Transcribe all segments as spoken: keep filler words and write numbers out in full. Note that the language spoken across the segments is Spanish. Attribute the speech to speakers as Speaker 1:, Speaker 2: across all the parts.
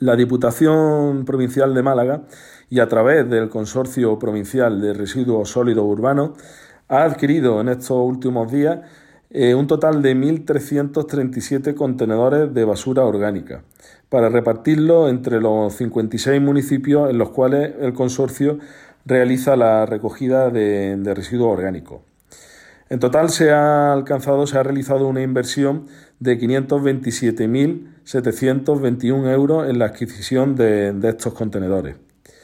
Speaker 1: La Diputación Provincial de Málaga y a través del Consorcio Provincial de Residuos Sólidos Urbanos ha adquirido en estos últimos días eh, un total de mil trescientos treinta y siete contenedores de basura orgánica para repartirlo entre los cincuenta y seis municipios en los cuales el consorcio realiza la recogida de, de residuos orgánicos. En total se ha alcanzado, se ha realizado una inversión de quinientos veintisiete mil setecientos veintiún euros en la adquisición de, de estos contenedores.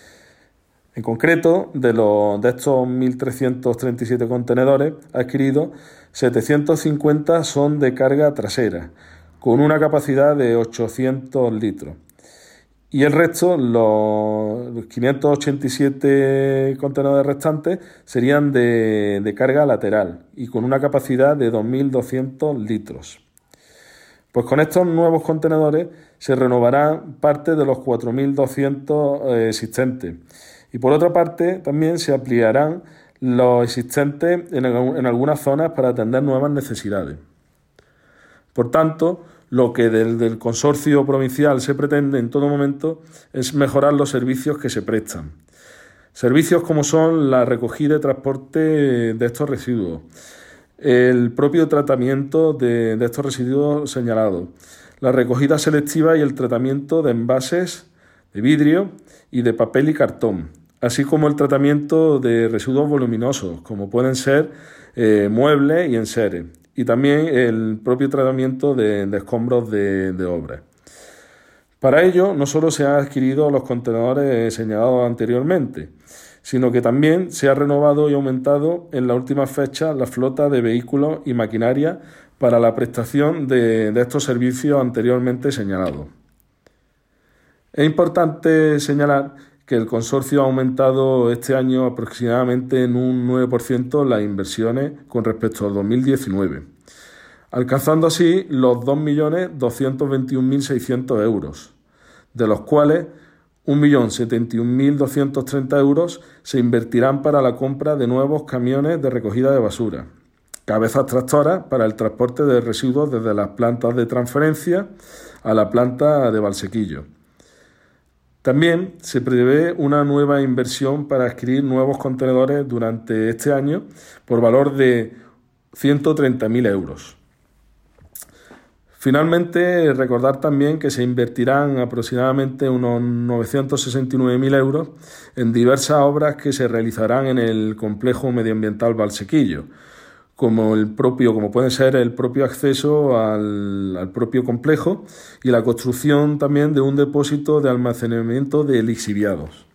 Speaker 1: En concreto, de, los, de estos mil trescientos treinta y siete contenedores adquiridos, setecientos cincuenta son de carga trasera, con una capacidad de ochocientos litros. Y el resto, los quinientos ochenta y siete contenedores restantes, serían de, de carga lateral y con una capacidad de dos mil doscientos litros. Pues con estos nuevos contenedores se renovarán parte de los cuatro mil doscientos eh, existentes. Y por otra parte, también se ampliarán los existentes en, en algunas zonas para atender nuevas necesidades. Por tanto, lo que desde el consorcio provincial se pretende en todo momento es mejorar los servicios que se prestan. Servicios como son la recogida y transporte de estos residuos, el propio tratamiento de, de estos residuos señalados, la recogida selectiva y el tratamiento de envases de vidrio y de papel y cartón, así como el tratamiento de residuos voluminosos, como pueden ser eh, muebles y enseres, y también el propio tratamiento de, de escombros de, de obras. Para ello, no solo se han adquirido los contenedores señalados anteriormente, sino que también se ha renovado y aumentado en la última fecha la flota de vehículos y maquinaria para la prestación de, de estos servicios anteriormente señalados. Es importante señalar que el consorcio ha aumentado este año aproximadamente en un nueve por ciento las inversiones con respecto al dos mil diecinueve, alcanzando así los dos millones doscientos veintiún mil seiscientos euros, de los cuales un millón setenta y un mil doscientos treinta euros se invertirán para la compra de nuevos camiones de recogida de basura, cabezas tractoras para el transporte de residuos desde las plantas de transferencia a la planta de Valsequillo. También se prevé una nueva inversión para adquirir nuevos contenedores durante este año por valor de ciento treinta mil euros. Finalmente, recordar también que se invertirán aproximadamente unos novecientos sesenta y nueve mil euros en diversas obras que se realizarán en el complejo medioambiental Valsequillo, como el propio, como pueden ser el propio acceso al, al propio complejo y la construcción también de un depósito de almacenamiento de lixiviados.